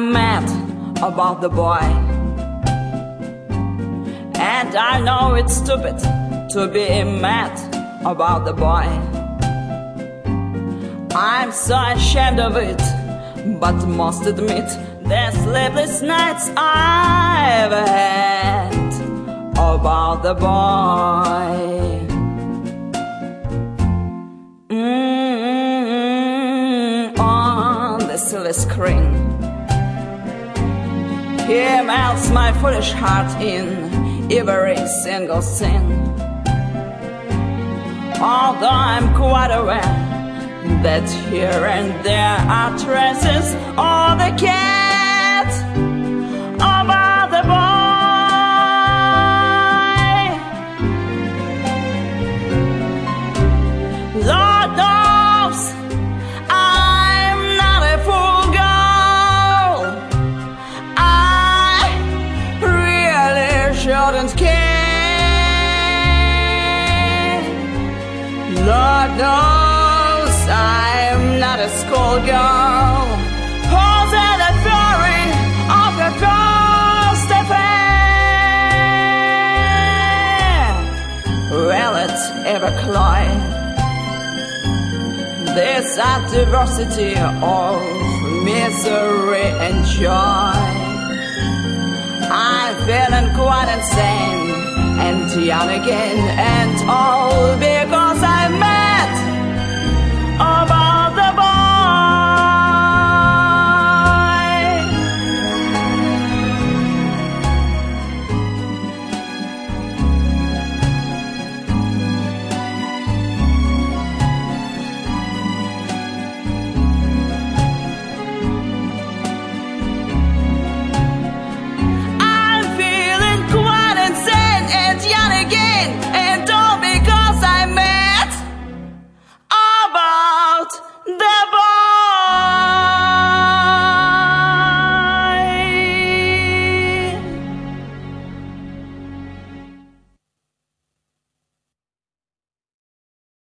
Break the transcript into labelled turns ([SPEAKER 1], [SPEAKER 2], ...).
[SPEAKER 1] I'm mad about the boy, and I know it's stupid to be mad about the boy. I'm so ashamed of it, but must admit the sleepless nights I've had about the boy. On the silver screen, he melts my foolish heart in every single scene. Although I'm quite aware that here and there are traces of the cat about the boy. Lord knows I'm not a fool girl. I really shouldn't care. Lord knows I'm not a schoolgirl who's at the fury of her first affair. Will it ever cloy this diversity of misery and joy? I'm feeling quite insane and young again, and all because I'm mad